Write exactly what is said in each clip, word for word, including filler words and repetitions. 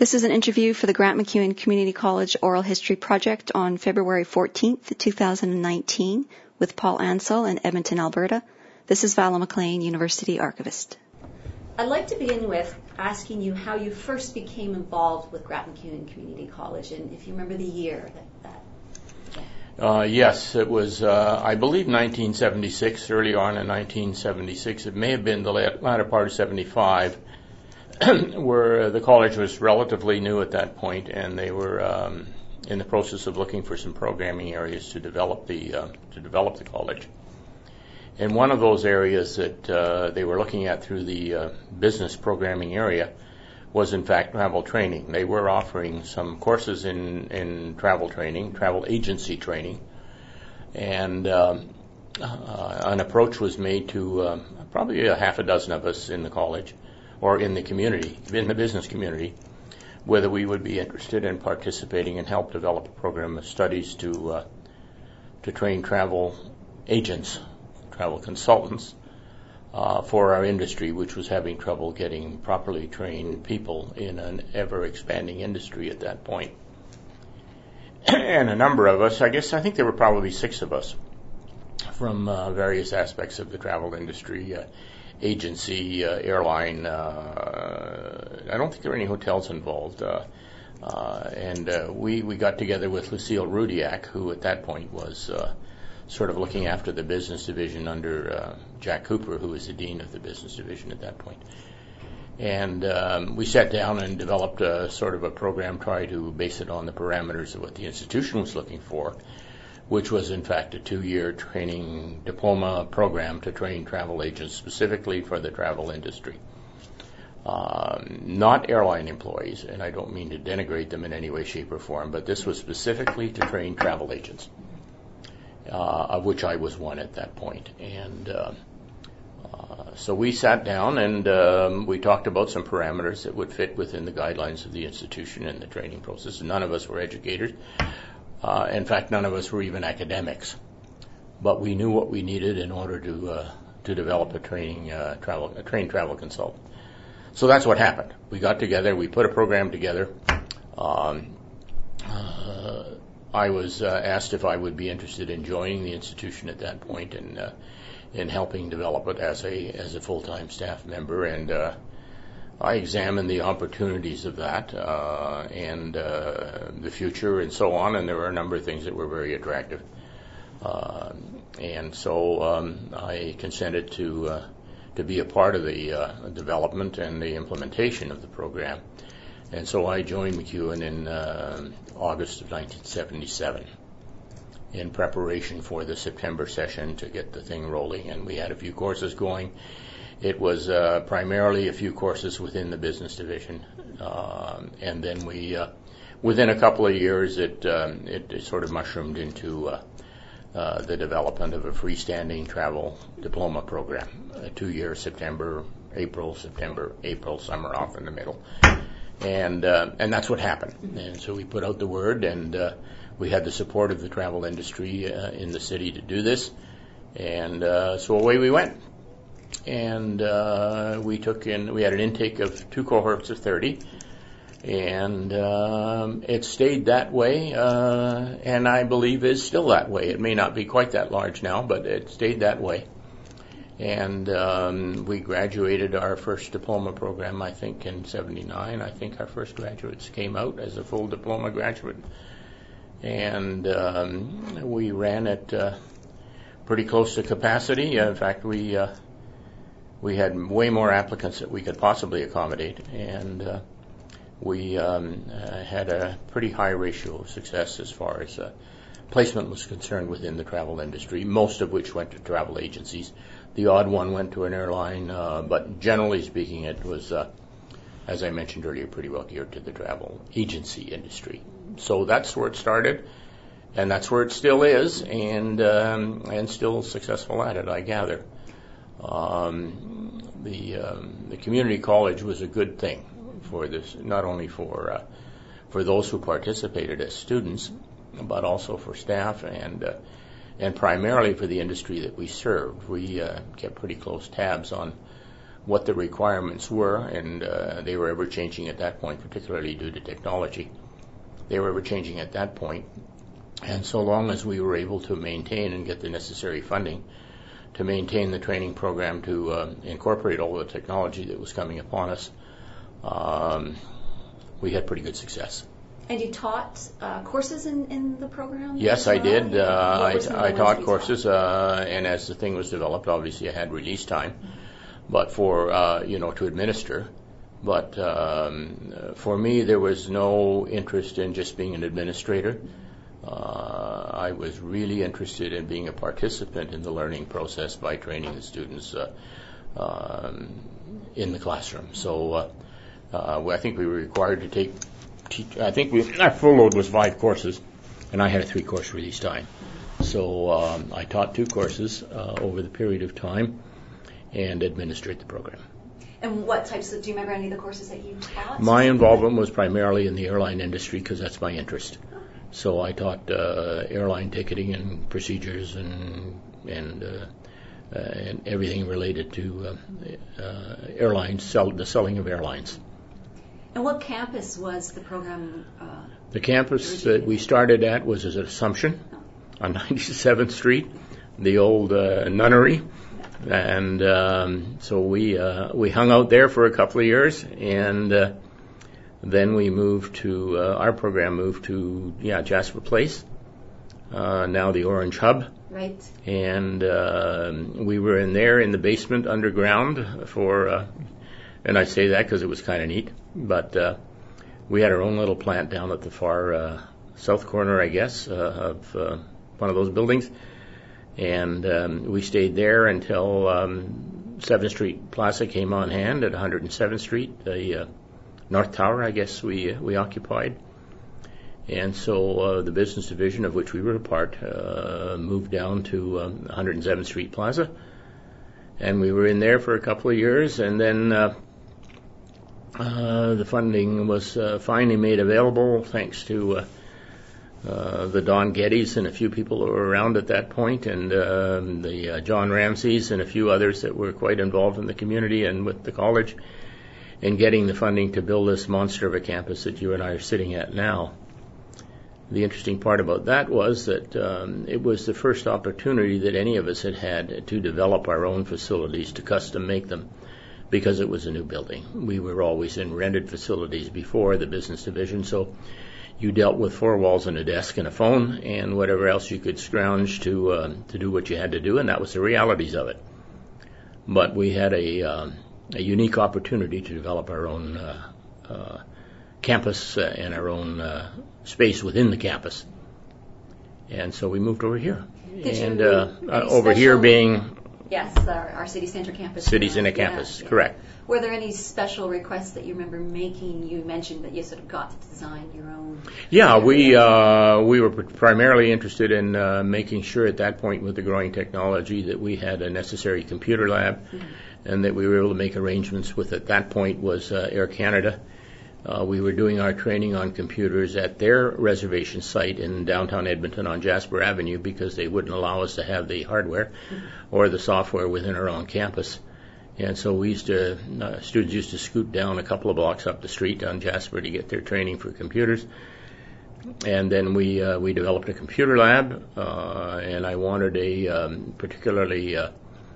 This is an interview for the Grant MacEwan Community College Oral History Project on February fourteenth, two thousand nineteen with Paul Ansell in Edmonton, Alberta. This is Vala McLean, University Archivist. I'd like to begin with asking you how you first became involved with Grant MacEwan Community College, and if you remember the year that that Uh, yes, it was, uh, I believe, nineteen seventy-six, early on in nineteen seventy-six. It may have been the latter part of seventy-five, where the college was relatively new at that point, and they were um, in the process of looking for some programming areas to develop the uh, to develop the college. And one of those areas that uh, they were looking at through the uh, business programming area was, in fact, travel training. They were offering some courses in, in travel training, travel agency training, and um, uh, an approach was made to uh, probably a half a dozen of us in the college, or in the community, in the business community, whether we would be interested in participating and help develop a program of studies to uh, to train travel agents, travel consultants, Uh, for our industry, which was having trouble getting properly trained people in an ever-expanding industry at that point. And a number of us, I guess, I think there were probably six of us from uh, various aspects of the travel industry, uh, agency, uh, airline. Uh, I don't think there were any hotels involved. Uh, uh, and uh, we, we got together with Lucille Rudiak, who at that point was uh, sort of looking after the business division under uh, Jack Cooper, who was the dean of the business division at that point. And um, we sat down and developed a sort of a program, try to base it on the parameters of what the institution was looking for, which was in fact a two-year training diploma program to train travel agents specifically for the travel industry. Um, not airline employees, and I don't mean to denigrate them in any way, shape, or form, but this was specifically to train travel agents. Uh, of which I was one at that point. And uh, uh, so we sat down and um, we talked about some parameters that would fit within the guidelines of the institution and the training process. None of us were educators. Uh, in fact, none of us were even academics. But we knew what we needed in order to uh, to develop a training uh, travel a trained travel consultant. So that's what happened. We got together. We put a program together. Um, uh, I was uh, asked if I would be interested in joining the institution at that point and uh, in helping develop it as a as a full-time staff member, and uh, I examined the opportunities of that uh, and uh, the future and so on, and there were a number of things that were very attractive, uh, and so um, I consented to uh, to be a part of the uh, development and the implementation of the program. And so I joined MacEwan in uh, August of nineteen seventy-seven in preparation for the September session to get the thing rolling. And we had a few courses going. It was uh, primarily a few courses within the business division. Uh, and then we, uh, within a couple of years, it, um, it, it sort of mushroomed into uh, uh, the development of a freestanding travel diploma program. A two-year September, April, September, April, summer off in the middle. And uh, and that's what happened. And so we put out the word, and uh, we had the support of the travel industry uh, in the city to do this. And uh, so away we went. And uh, we took in, we had an intake of two cohorts of thirty. And um, it stayed that way, uh, and I believe is still that way. It may not be quite that large now, but it stayed that way. And um, we graduated our first diploma program, I think, in seventy-nine. I think our first graduates came out as a full diploma graduate. And um, we ran it uh, pretty close to capacity. In fact, we uh, we had way more applicants that we could possibly accommodate. And uh, we um, uh, had a pretty high ratio of success as far as uh, placement was concerned within the travel industry, most of which went to travel agencies. The odd one went to an airline, uh, but generally speaking, it was, uh, as I mentioned earlier, pretty well geared to the travel agency industry. So that's where it started, and that's where it still is, and um, and still successful at it, I gather. Um, the um, the community college was a good thing for this, not only for uh, for those who participated as students, but also for staff and. Uh, and primarily for the industry that we served. We uh, kept pretty close tabs on what the requirements were, and uh, they were ever changing at that point, particularly due to technology. They were ever changing at that point. And so long as we were able to maintain and get the necessary funding to maintain the training program to uh, incorporate all the technology that was coming upon us, um, we had pretty good success. And you taught uh, courses in, in the program? Yes, well? I did. Uh, I, I taught courses, taught? Uh, and as the thing was developed, obviously I had release time, but for, uh, you know, to administer. But um, for me, there was no interest in just being an administrator. Uh, I was really interested in being a participant in the learning process by training the students uh, um, in the classroom. So uh, uh, I think we were required to take, teach, I think we, our full load was five courses, and I had a three-course release time. So um, I taught two courses uh, over the period of time and administered the program. And what types of, do you remember any of the courses that you taught? My involvement was primarily in the airline industry because that's my interest. So I taught uh, airline ticketing and procedures and and, uh, uh, and everything related to uh, uh, airlines, sell, the selling of airlines. And what campus was the program? Uh, the campus that we started at was at Assumption on ninety-seventh Street, the old uh, nunnery. And um, so we uh, we hung out there for a couple of years, and uh, then we moved to, uh, our program moved to, yeah, Jasper Place, uh, now the Orange Hub. Right. And uh, we were in there in the basement underground for, uh, and I say that because it was kind of neat, but uh, we had our own little plant down at the far uh, south corner, I guess, uh, of uh, one of those buildings. And um, we stayed there until um, seventh Street Plaza came on hand at one hundred seventh Street, the uh, North Tower, I guess, we uh, we occupied. And so uh, the business division of which we were a part uh, moved down to um, one hundred seventh Street Plaza. And we were in there for a couple of years, and then uh, uh, the funding was uh, finally made available thanks to uh, Uh, the Don Gettys and a few people that were around at that point, and um, the uh, John Ramseys and a few others that were quite involved in the community and with the college in getting the funding to build this monster of a campus that you and I are sitting at now. The interesting part about that was that um, it was the first opportunity that any of us had had to develop our own facilities, to custom make them, because it was a new building. We were always in rented facilities before the business division, so you dealt with four walls and a desk and a phone and whatever else you could scrounge to uh, to do what you had to do, and that was the realities of it. But we had a, um, a unique opportunity to develop our own uh, uh, campus uh, and our own uh, space within the campus. And so we moved over here. Did and you, uh, uh, over special, here being... Yes, our, our city center campus. City center campus, yeah, correct. Yeah. Were there any special requests that you remember making? You mentioned that you sort of got to design your own. Yeah, we uh, we were primarily interested in uh, making sure at that point with the growing technology that we had a necessary computer lab, mm-hmm. and that we were able to make arrangements with, at that point, was uh, Air Canada. Uh, we were doing our training on computers at their reservation site in downtown Edmonton on Jasper Avenue because they wouldn't allow us to have the hardware mm-hmm. or the software within our own campus. And so we used to, uh, students used to scoot down a couple of blocks up the street on Jasper to get their training for computers. And then we uh, we developed a computer lab, uh, and I wanted a um, particularly uh,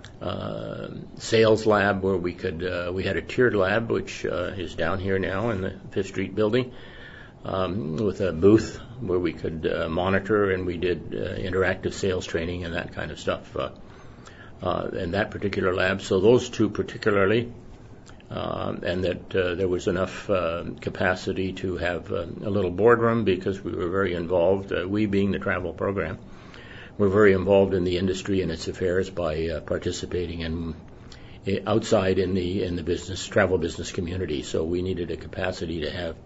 uh, sales lab where we could, uh, we had a tiered lab, which uh, is down here now in the Fifth Street building, um, with a booth where we could uh, monitor, and we did uh, interactive sales training and that kind of stuff. Uh, Uh, in that particular lab. So those two particularly, um, and that uh, there was enough uh, capacity to have uh, a little boardroom because we were very involved, uh, we being the travel program, we're very involved in the industry and its affairs by uh, participating in uh, outside in the in the business travel business community. So we needed a capacity to have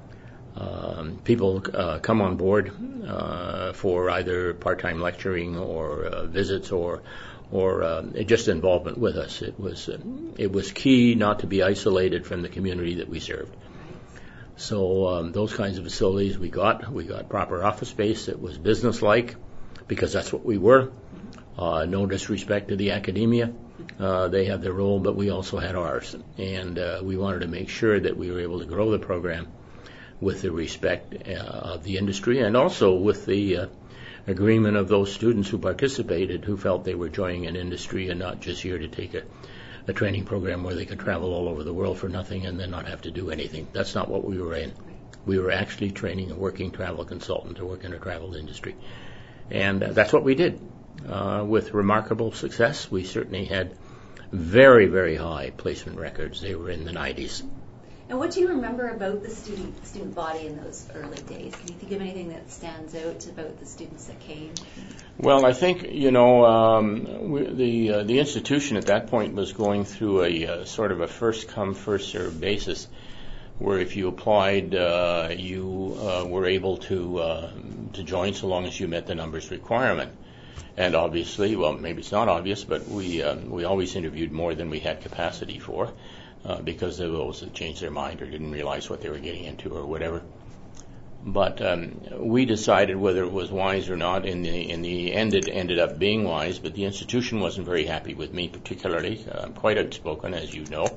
um, people uh, come on board uh, for either part-time lecturing or uh, visits or or uh, just involvement with us. It was uh, it was key not to be isolated from the community that we served. So um, those kinds of facilities we got. We got proper office space that was business-like because that's what we were. Uh, no disrespect to the academia, Uh, they had their role, but we also had ours. And uh, we wanted to make sure that we were able to grow the program with the respect uh, of the industry and also with the uh, agreement of those students who participated who felt they were joining an industry and not just here to take a, a training program where they could travel all over the world for nothing and then not have to do anything. That's not what we were in. We were actually training a working travel consultant to work in a travel industry. And uh, that's what we did. Uh, with remarkable success. We certainly had very, very high placement records. They were in the nineties. And what do you remember about the student student body in those early days? Can you think of anything that stands out about the students that came? Well, I think, you know, um, we, the uh, the institution at that point was going through a uh, sort of a first-come, first-served basis, where if you applied, uh, you uh, were able to uh, to join so long as you met the numbers requirement. And obviously, well, maybe it's not obvious, but we um, we always interviewed more than we had capacity for, uh, because there were those that changed their mind or didn't realize what they were getting into or whatever. But um, we decided whether it was wise or not. In the in the end, it ended up being wise. But the institution wasn't very happy with me, particularly. I'm quite outspoken, as you know,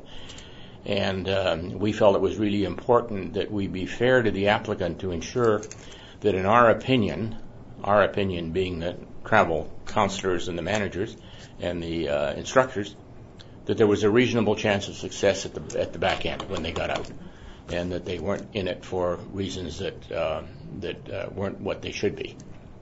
and um, we felt it was really important that we be fair to the applicant to ensure that, in our opinion, our opinion being that travel counselors and the managers and the uh, instructors, that there was a reasonable chance of success at the at the back end when they got out, and that they weren't in it for reasons that uh, that uh, weren't what they should be.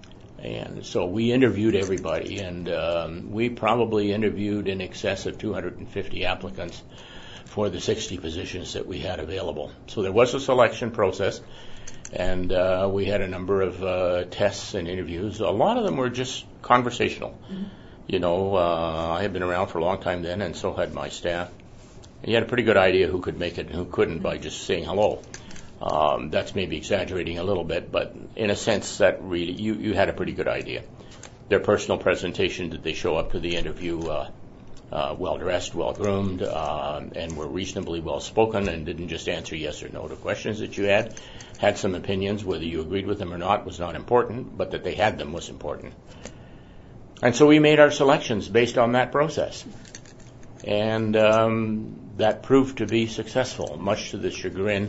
And so we interviewed everybody, and um, we probably interviewed in excess of two hundred fifty applicants for the sixty positions that we had available. So there was a selection process. And uh, we had a number of uh, tests and interviews. A lot of them were just conversational. Mm-hmm. You know, uh, I had been around for a long time then, and so had my staff. And you had a pretty good idea who could make it and who couldn't by just saying hello. Um, that's maybe exaggerating a little bit, but in a sense, that really you, you had a pretty good idea. Their personal presentation, did they show up to the interview uh, uh, well-dressed, well-groomed, uh, and were reasonably well-spoken and didn't just answer yes or no to questions that you had. Had some opinions, whether you agreed with them or not was not important, but that they had them was important. And so we made our selections based on that process. And um, that proved to be successful, much to the chagrin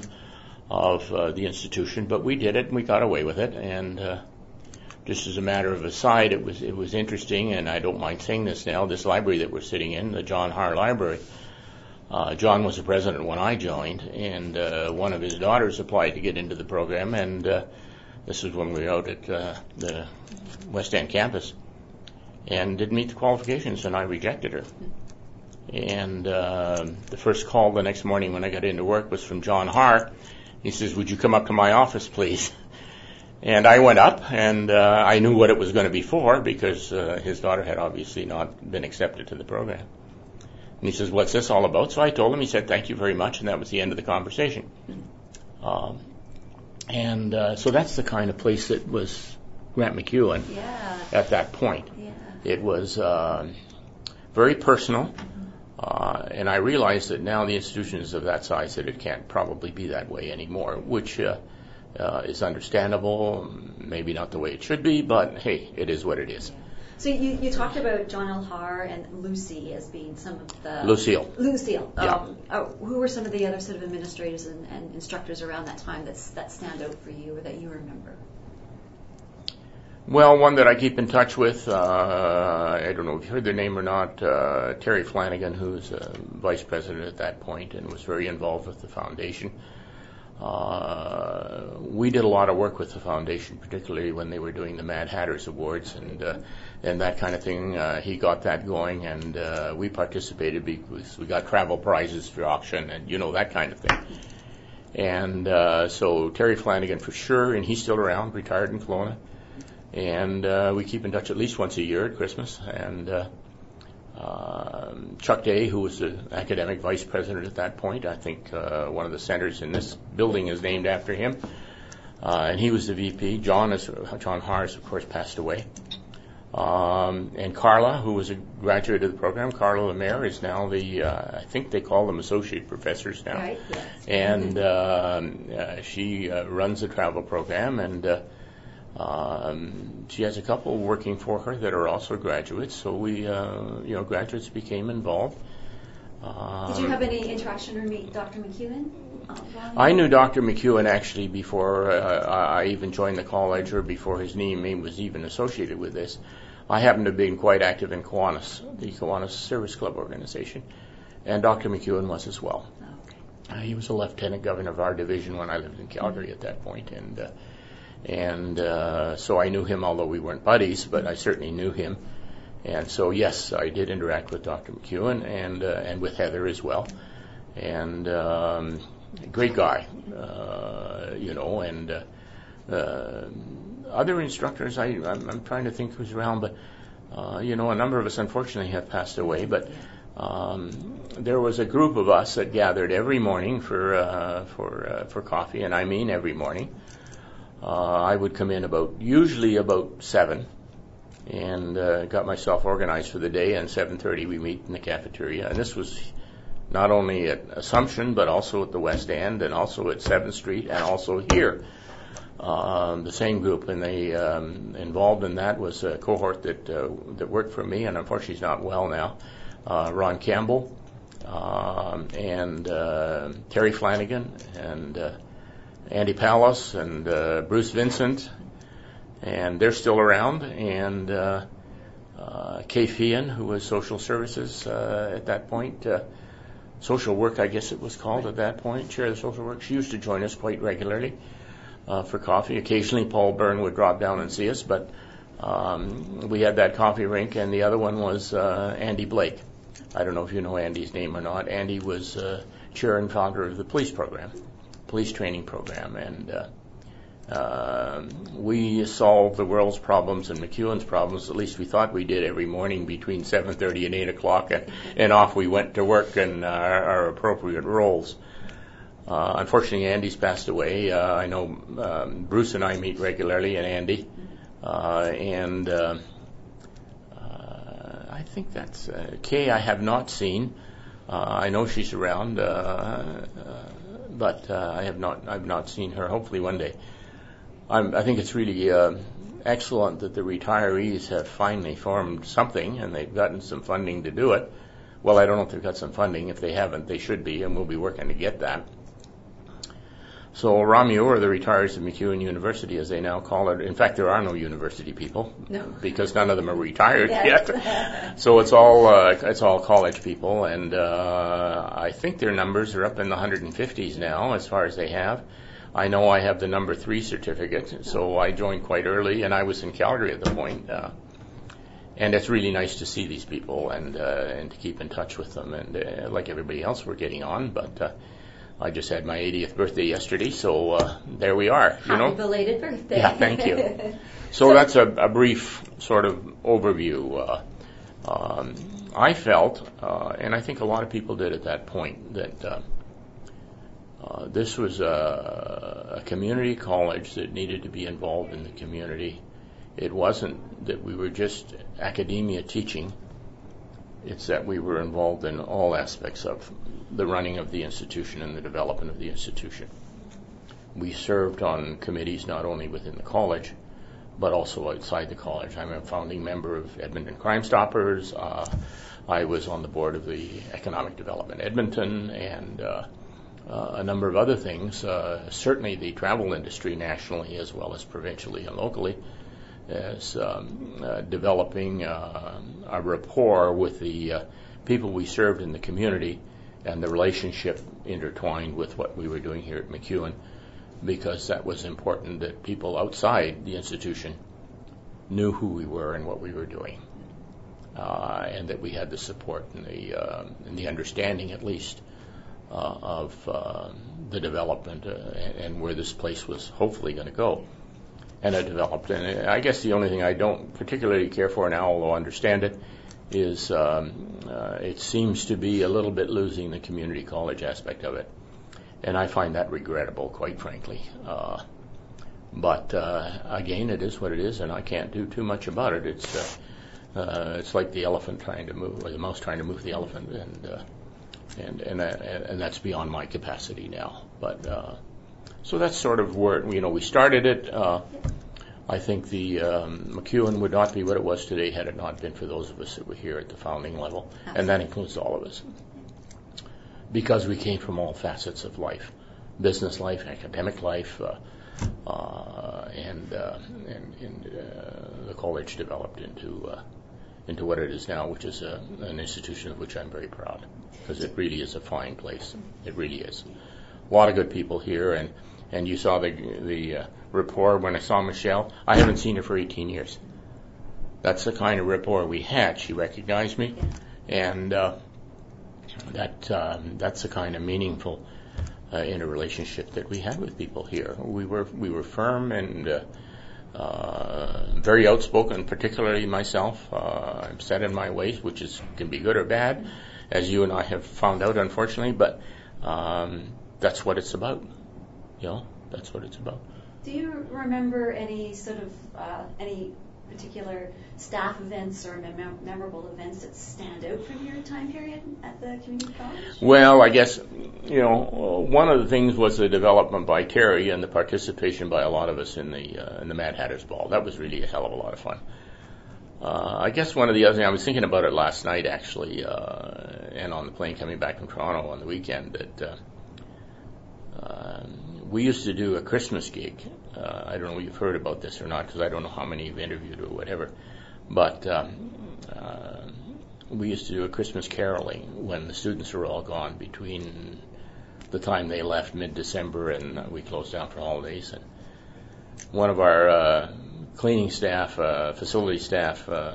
of uh, the institution, but we did it and we got away with it. And uh, just as a matter of aside, it was it was interesting, and I don't mind saying this now, this library that we're sitting in, the John Har Library, Uh, John was the president when I joined, and uh, one of his daughters applied to get into the program, and uh, this was when we were out at uh, the West End campus, and didn't meet the qualifications, and I rejected her. And uh, the first call the next morning when I got into work was from John Har. He says, "Would you come up to my office, please?" And I went up, and uh, I knew what it was going to be for, because uh, his daughter had obviously not been accepted to the program. And he says, "What's this all about?" So I told him. He said, "Thank you very much," and that was the end of the conversation. Um, and uh, so that's the kind of place that was Grant MacEwan yeah. at that point. Yeah. It was uh, very personal, uh, and I realize that now the institution is of that size that it can't probably be that way anymore, which uh, uh, is understandable, maybe not the way it should be, but hey, it is what it is. So you, you talked about John L. Har and Lucy as being some of the... Lucille. Lucille. Yeah. Um, uh, who were some of the other sort of administrators and, and instructors around that time that's, that stand out for you or that you remember? Well, one that I keep in touch with, uh, I don't know if you heard their name or not, uh, Terry Flanagan, who's uh, vice president at that point and was very involved with the foundation. Uh, we did a lot of work with the foundation, particularly when they were doing the Mad Hatters Awards and uh, and that kind of thing. Uh, he got that going, and uh, we participated because we got travel prizes for auction and, you know, that kind of thing. And uh, so Terry Flanagan for sure, and he's still around, retired in Kelowna. And uh, we keep in touch at least once a year at Christmas. And uh, uh, Chuck Day, who was the academic vice president at that point, I think uh, one of the centers in this building is named after him. Uh, and he was the V P. John is John Hars, of course, passed away. Um, and Carla, who was a graduate of the program, Carla Lemaire, is now the, uh, I think they call them associate professors now. Right, yes. And um, uh, she uh, runs the travel program, and uh, Um, she has a couple working for her that are also graduates, so we, uh, you know, graduates became involved. Um, Did you have any interaction or meet Doctor McEwen? I knew Doctor McEwen actually before uh, I even joined the college, or before his name was even associated with this. I happened to have been quite active in Kiwanis, the Kiwanis Service Club organization, and Doctor McEwen was as well. Okay. Uh, he was a lieutenant governor of our division when I lived in Calgary mm-hmm. at that point, and uh, and uh, so I knew him, although we weren't buddies, but I certainly knew him. And so, yes, I did interact with Doctor McEwen and uh, and with Heather as well, and um, great guy, uh, you know, and uh, uh, other instructors. I I'm, I'm trying to think who's around, but uh, you know, a number of us unfortunately have passed away. But um, there was a group of us that gathered every morning for uh, for uh, for coffee, and I mean every morning. Uh, I would come in about usually about seven. And uh, got myself organized for the day, and seven thirty we meet in the cafeteria. And this was not only at Assumption, but also at the West End, and also at seventh Street, and also here. Um, the same group, and they um, involved in that was a cohort that uh, that worked for me, and unfortunately he's not well now. Uh, Ron Campbell, um, and uh, Terry Flanagan, and uh, Andy Pallas, and uh, Bruce Vincent. And they're still around, and uh, uh, Kay Fian, who was social services uh, at that point, uh, social work, I guess it was called at that point, chair of the social work. She used to join us quite regularly uh, for coffee. Occasionally, Paul Byrne would drop down and see us, but um, we had that coffee rink, and the other one was uh, Andy Blake. I don't know if you know Andy's name or not. Andy was uh, chair and founder of the police program, police training program, and uh, Uh, we solved the world's problems and McEwen's problems, at least we thought we did, every morning between seven thirty and eight o'clock, and, and off we went to work in uh, our appropriate roles. Uh, unfortunately, Andy's passed away. Uh, I know um, Bruce and I meet regularly, and Andy. Uh, and uh, uh, I think that's uh, Kay I have not seen. Uh, I know she's around, uh, uh, but uh, I have not I've not seen her. Hopefully one day. I'm, I think it's really uh, excellent that the retirees have finally formed something, and they've gotten some funding to do it. Well, I don't know if they've got some funding. If they haven't, they should be, and we'll be working to get that. So Ramio, or the retirees of McEwen University, as they now call it. In fact, there are no university people, no. because none of them are retired yes. yet. So it's all uh, it's all college people, and uh, I think their numbers are up in the one hundred fifties now, as far as they have. I know I have the number three certificate, so I joined quite early, and I was in Calgary at the point. Uh, and it's really nice to see these people and uh, and to keep in touch with them. And uh, like everybody else, we're getting on. But uh, I just had my eightieth birthday yesterday, so uh, there we are. You Happy know, belated birthday! Yeah, thank you. So, so that's a, a brief sort of overview. Uh, um, I felt, uh, and I think a lot of people did at that point, that. Uh, Uh, this was a, a community college that needed to be involved in the community. It wasn't that we were just academia teaching. It's that we were involved in all aspects of the running of the institution and the development of the institution. We served on committees not only within the college, but also outside the college. I'm a founding member of Edmonton Crime Stoppers. Uh, I was on the board of the Economic Development Edmonton, and uh, Uh, a number of other things, uh, certainly the travel industry nationally as well as provincially and locally, is um, uh, developing uh, a rapport with the uh, people we served in the community, and the relationship intertwined with what we were doing here at McEwen, because that was important, that people outside the institution knew who we were and what we were doing, uh, and that we had the support and the, uh, and the understanding, at least, Uh, of uh, the development uh, and, and where this place was hopefully going to go. And it developed. And I guess the only thing I don't particularly care for now, although I understand it, is um, uh, it seems to be a little bit losing the community college aspect of it. And I find that regrettable, quite frankly. Uh, but uh, again, it is what it is, and I can't do too much about it. It's uh, uh, it's like the elephant trying to move, or the mouse trying to move the elephant, and uh, And and, uh, and that's beyond my capacity now. But uh, so that's sort of where, you know, we started it. Uh, I think the um, MacEwan would not be what it was today had it not been for those of us that were here at the founding level, Absolutely. And that includes all of us, because we came from all facets of life, business life, academic life, uh, uh, and, uh, and, and uh, the college developed into uh, into what it is now, which is a, an institution of which I'm very proud, because it really is a fine place. It really is. A lot of good people here, and, and you saw the the uh, rapport when I saw Michelle. I haven't seen her for eighteen years. That's the kind of rapport we had. She recognized me, and uh, that um, that's the kind of meaningful uh, interrelationship that we had with people here. We were we were firm and uh, uh, very outspoken, particularly myself. Uh, I'm set in my ways, which is can be good or bad, as you and I have found out, unfortunately. But um, that's what it's about. You know, that's what it's about. Do you remember any sort of uh, any particular staff events or mem- memorable events that stand out from your time period at the community college? Well, I guess, you know, one of the things was the development by Terry and the participation by a lot of us in the uh, in the Mad Hatter's Ball. That was really a hell of a lot of fun. Uh, I guess one of the other things, I was thinking about it last night actually, uh, and on the plane coming back from Toronto on the weekend, that uh, uh, we used to do a Christmas gig. Uh, I don't know if you've heard about this or not, because I don't know how many you've interviewed or whatever. But um, uh, we used to do a Christmas caroling when the students were all gone between the time they left mid-December and uh, we closed down for holidays. And one of our uh, cleaning staff, uh, facility staff, uh,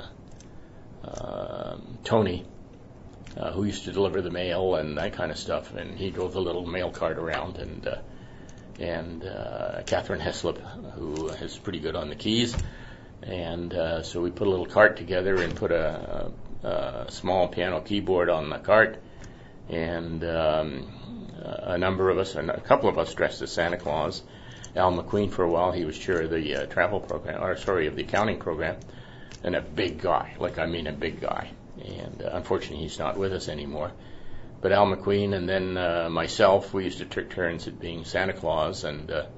uh, Tony, uh, who used to deliver the mail and that kind of stuff, and he drove the little mail cart around, and uh, and uh, Catherine Heslop, who is pretty good on the keys. And uh, so we put a little cart together and put a, a, a small piano keyboard on the cart, and um, a number of us, and a couple of us dressed as Santa Claus. Al McQueen, for a while, he was chair of the uh, travel program, or sorry, of the accounting program, and a big guy, like I mean a big guy. And uh, unfortunately, he's not with us anymore. But Al McQueen and then uh, myself, we used to take turns at being Santa Claus, and uh,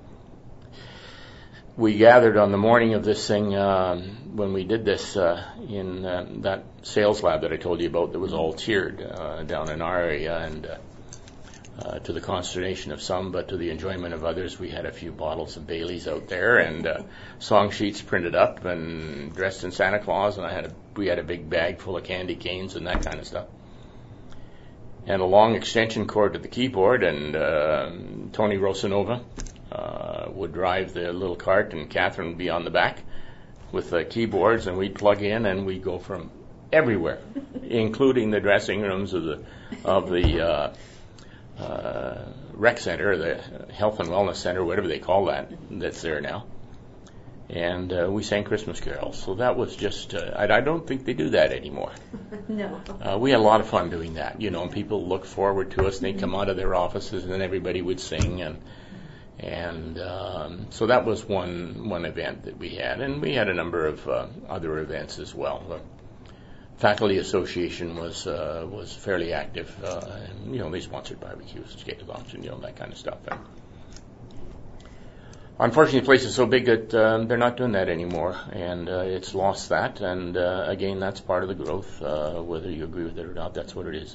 we gathered on the morning of this thing um, when we did this uh, in uh, that sales lab that I told you about that was all tiered uh, down in our area, and uh, uh, to the consternation of some, but to the enjoyment of others, we had a few bottles of Bailey's out there and uh, song sheets printed up and dressed in Santa Claus, and I had a, we had a big bag full of candy canes and that kind of stuff. And a long extension cord to the keyboard, and uh, Tony Rosanova uh, would drive the little cart, and Catherine would be on the back with the keyboards, and we'd plug in, and we'd go from everywhere, including the dressing rooms of the of the uh, uh, rec center, the health and wellness center, whatever they call that, that's there now. And uh, we sang Christmas carols. So that was just, uh, I, I don't think they do that anymore. No. Uh, we had a lot of fun doing that, you know, and people looked forward to us, and they'd come out of their offices, and then everybody would sing, and and um, so that was one one event that we had, and we had a number of uh, other events as well. The faculty association was uh, was fairly active, uh, and, you know, they sponsored barbecues and skate-alongs and, you know, that kind of stuff. And unfortunately, the place is so big that um, they're not doing that anymore, and uh, it's lost that. And uh, again, that's part of the growth. Uh, whether you agree with it or not, that's what it is.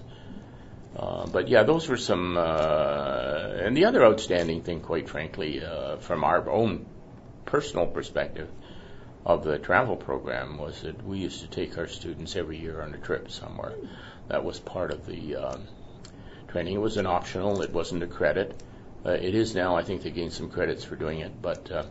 Uh, but yeah, those were some. Uh, and the other outstanding thing, quite frankly, uh, from our own personal perspective of the travel program, was that we used to take our students every year on a trip somewhere. That was part of the um, training. It was an optional. It wasn't a credit. Uh, it is now. I think they gained some credits for doing it, but uh,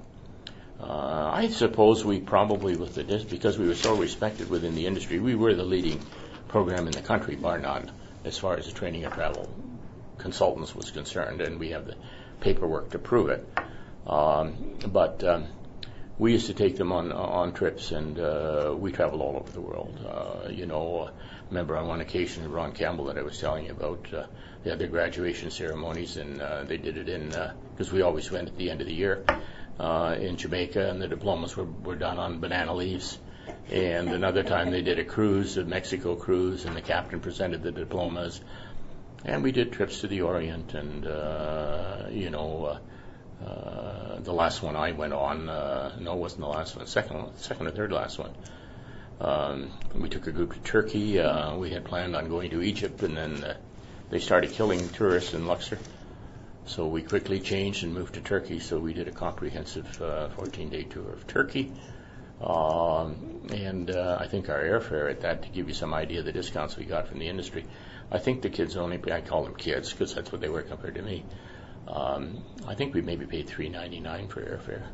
uh, I suppose we probably, with the just because we were so respected within the industry, we were the leading program in the country, bar none, as far as the training of travel consultants was concerned, and we have the paperwork to prove it. Um, but um, we used to take them on on trips, and uh, we traveled all over the world. Uh, you know, remember on one occasion, Ron Campbell that I was telling you about. Uh, They had their graduation ceremonies, and uh, they did it in, because uh, we always went at the end of the year, uh, in Jamaica, and the diplomas were, were done on banana leaves. And another time they did a cruise, a Mexico cruise, and the captain presented the diplomas. And we did trips to the Orient and, uh, you know, uh, uh, the last one I went on, uh, no, it wasn't the last one, second, second or third last one. Um, we took a group to Turkey. Uh, we had planned on going to Egypt, and then uh, they started killing tourists in Luxor. So we quickly changed and moved to Turkey. So we did a comprehensive uh, fourteen-day tour of Turkey. Um, and uh, I think our airfare at that, to give you some idea of the discounts we got from the industry, I think the kids only, I call them kids because that's what they were compared to me. Um, I think we maybe paid three ninety-nine for airfare.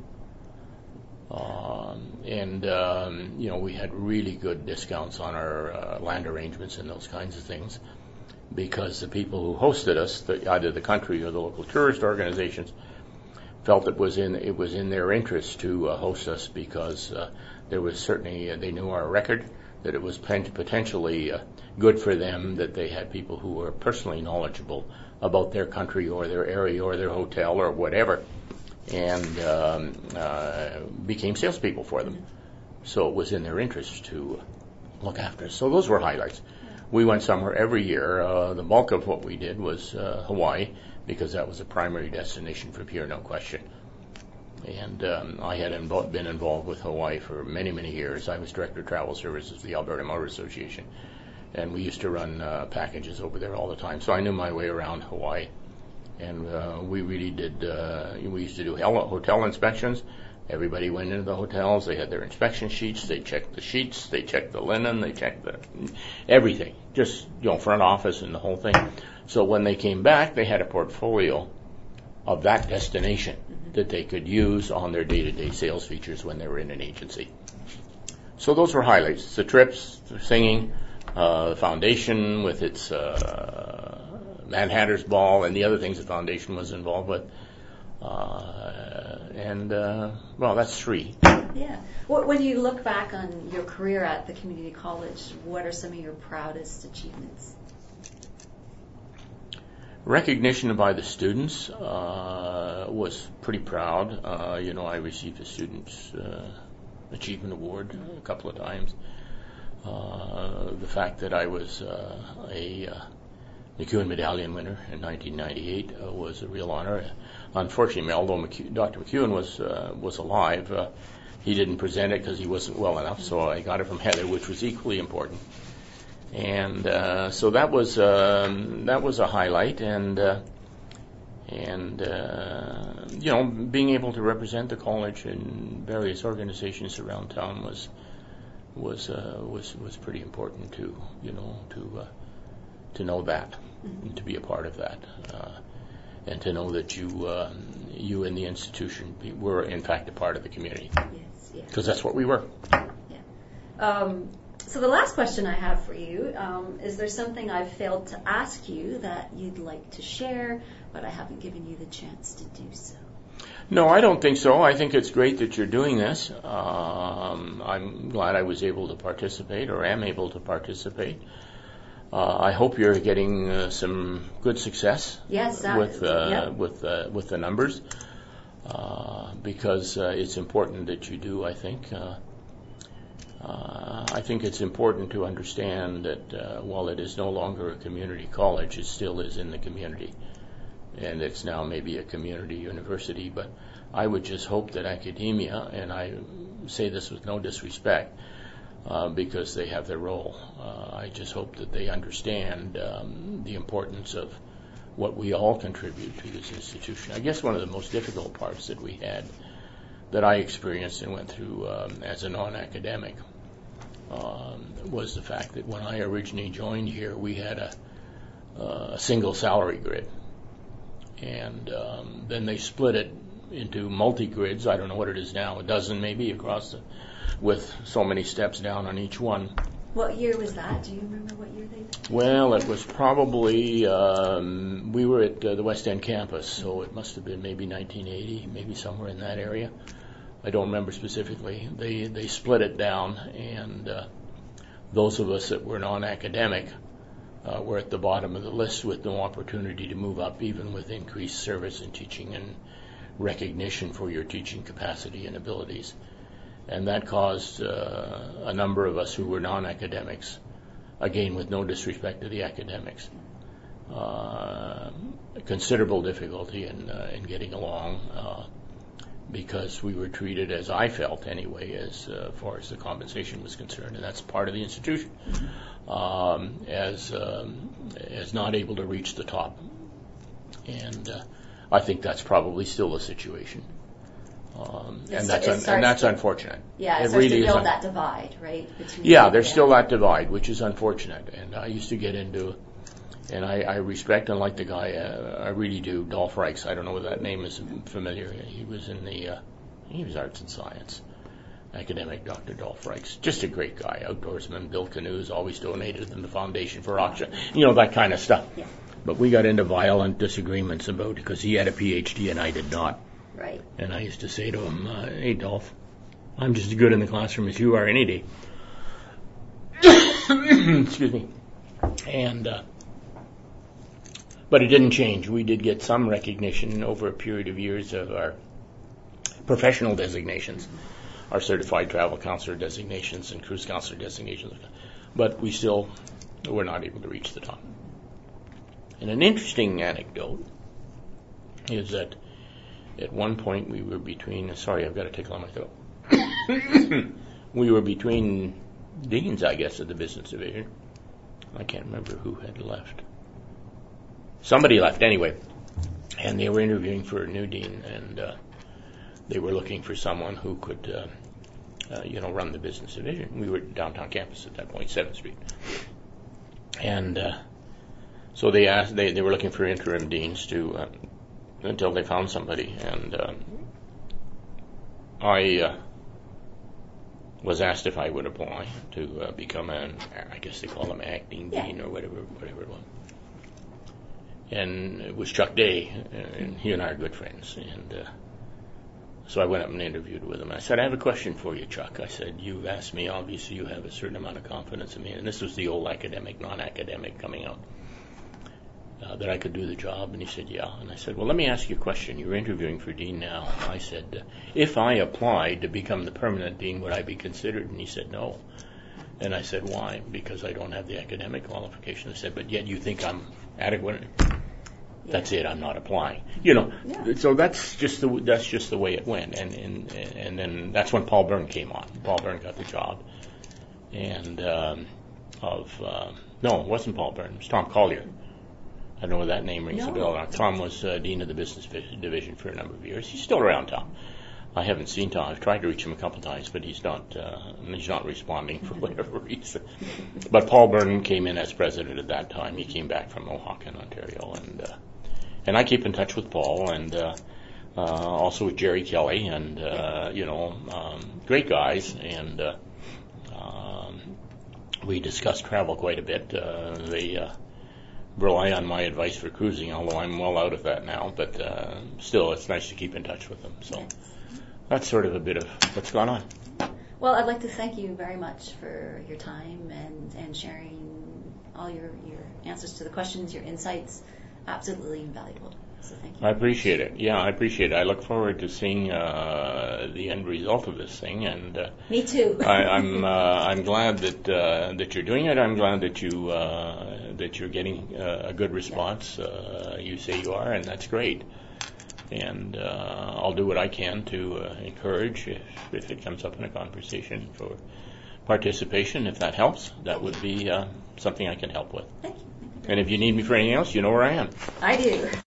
Um, and, um, you know, we had really good discounts on our uh, land arrangements and those kinds of things because the people who hosted us, the, either the country or the local tourist organizations, felt it was in it was in their interest to uh, host us because uh, there was certainly, uh, they knew our record, that it was potentially uh, good for them that they had people who were personally knowledgeable about their country or their area or their hotel or whatever, and um, uh, became salespeople for them. So it was in their interest to look after us. So those were highlights. We went somewhere every year. Uh, the bulk of what we did was uh, Hawaii, because that was a primary destination from here, no question. And um, I had invo- been involved with Hawaii for many, many years. I was Director of Travel Services of the Alberta Motor Association, and we used to run uh, packages over there all the time. So I knew my way around Hawaii. And uh, we really did, uh, we used to do hotel inspections. Everybody went into the hotels. They had their inspection sheets. They checked the sheets. They checked the linen. They checked the everything, just, you know, front office and the whole thing. So when they came back, they had a portfolio of that destination that they could use on their day-to-day sales features when they were in an agency. So those were highlights. The trips, the singing, uh, the foundation with its uh, Manhattan's Ball and the other things the foundation was involved with. Uh, and, uh, well, that's three. Yeah. When you look back on your career at the community college, what are some of your proudest achievements? Recognition by the students uh, was pretty proud. Uh, you know, I received a Students' uh, Achievement Award a couple of times. Uh, the fact that I was uh, a uh, McEwen Medallion winner in nineteen ninety-eight uh, was a real honor. Unfortunately, although McEwen, Doctor McEwen was uh, was alive, uh, he didn't present it because he wasn't well enough. So I got it from Heather, which was equally important. And uh, so that was um, that was a highlight, and uh, and uh, you know, being able to represent the college in various organizations around town was was uh, was was pretty important to you know to uh, to know that, and to be a part of that, uh, and to know that you uh, you and the institution were in fact a part of the community. Yes, yes. Because that's what we were. Yeah. Um, So the last question I have for you, um, is there something I've failed to ask you that you'd like to share, but I haven't given you the chance to do so? No, I don't think so. I think it's great that you're doing this. Um, I'm glad I was able to participate, or am able to participate. Uh, I hope you're getting uh, some good success. Yes, that, with uh, yeah. with uh, with the numbers, uh, because uh, it's important that you do. I think. Uh, Uh, I think it's important to understand that uh, while it is no longer a community college, it still is in the community. And it's now maybe a community university. But I would just hope that academia, and I say this with no disrespect, uh, because they have their role, uh, I just hope that they understand um, the importance of what we all contribute to this institution. I guess one of the most difficult parts that we had, that I experienced and went through um, as a non-academic, um, was the fact that when I originally joined here, we had a, uh, a single salary grid. And um, then they split it into multi-grids. I don't know what it is now, a dozen maybe across the, with so many steps down on each one. What year was that? Do you remember what year they did? Well, it was probably, um, we were at uh, the West End campus, so it must have been maybe nineteen eighty, maybe somewhere in that area. I don't remember specifically. They they split it down, and uh, those of us that were non-academic uh, were at the bottom of the list with no opportunity to move up, even with increased service in teaching and recognition for your teaching capacity and abilities. And that caused uh, a number of us who were non-academics, again with no disrespect to the academics, uh, considerable difficulty in, uh, in getting along. Uh, because we were treated, as I felt anyway, as uh, far as the compensation was concerned, and that's part of the institution, um, as um, as not able to reach the top. And uh, I think that's probably still the situation. Um, and, that's un- and that's unfortunate. Yeah, it, it starts really to build un- that divide, right? Between yeah, there's still that divide, which is unfortunate. And I used to get into, and I, I respect and like the guy, uh, I really do, Dolph Reichs. I don't know whether that name is familiar. He was in the, uh, he was arts and science, academic Doctor Dolph Reichs. Just a great guy, outdoorsman, built canoes, always donated in the foundation for auction, you know, that kind of stuff. Yeah. But we got into violent disagreements about it because he had a P H D and I did not. Right. And I used to say to him, uh, hey, Dolph, I'm just as good in the classroom as you are any day. Excuse me. And, uh, but it didn't change. We did get some recognition over a period of years of our professional designations, our certified travel counselor designations and cruise counselor designations. But we still were not able to reach the top. And an interesting anecdote is that at one point we were between, sorry, I've got a tickle on my throat. We were between deans, I guess, of the business division. I can't remember who had left. Somebody left anyway. And they were interviewing for a new dean, and uh, they were looking for someone who could, uh, uh, you know, run the business division. We were downtown campus at that point, seventh Street. And uh, so they asked, they, they were looking for interim deans to, uh, until they found somebody, and uh, I uh, was asked if I would apply to uh, become an, I guess they call them acting yeah. dean or whatever, whatever it was. And it was Chuck Day, and he and I are good friends, and uh, so I went up and interviewed with him. I said, I have a question for you, Chuck. I said, you've asked me, obviously you have a certain amount of confidence in me, and this was the old academic, non-academic coming out. Uh, that I could do the job, and he said, yeah. And I said, well, let me ask you a question. You're interviewing for dean now. I said, uh, if I applied to become the permanent dean, would I be considered? And he said, no. And I said, why? Because I don't have the academic qualification. I said, but yet you think I'm adequate? Yeah. That's it. I'm not applying. You know, yeah. So that's just the that's just the way it went. And and and then that's when Paul Byrne came on. Paul Byrne got the job, and um, of uh, no, it wasn't Paul Byrne. It was Tom Collier. I don't know whether that name rings no. a bell. Tom was uh, dean of the business division for a number of years. He's still around, Tom. I haven't seen Tom. I've tried to reach him a couple of times, but he's not uh, he's not responding for whatever reason. But Paul Byrne came in as president at that time. He came back from Mohawk in Ontario, and uh, and I keep in touch with Paul, and uh, uh, also with Jerry Kelly, and uh, you know, um, great guys, and uh, um, we discuss travel quite a bit. Uh, they uh, rely on my advice for cruising, although I'm well out of that now, but uh, still it's nice to keep in touch with them. So that's sort of a bit of what's gone on. Well, I'd like to thank you very much for your time and, and sharing all your, your answers to the questions, your insights. Absolutely invaluable. So thank you. I appreciate it. Yeah, I appreciate it. I look forward to seeing uh, the end result of this thing, and uh, me too. I, I'm uh, I'm glad that uh, that you're doing it. I'm glad that you uh, that you're getting uh, a good response. Uh, you say you are, and that's great. And uh, I'll do what I can to uh, encourage if, if it comes up in a conversation for participation. If that helps, that would be uh, something I can help with. Thank you. And if you need me for anything else, you know where I am. I do.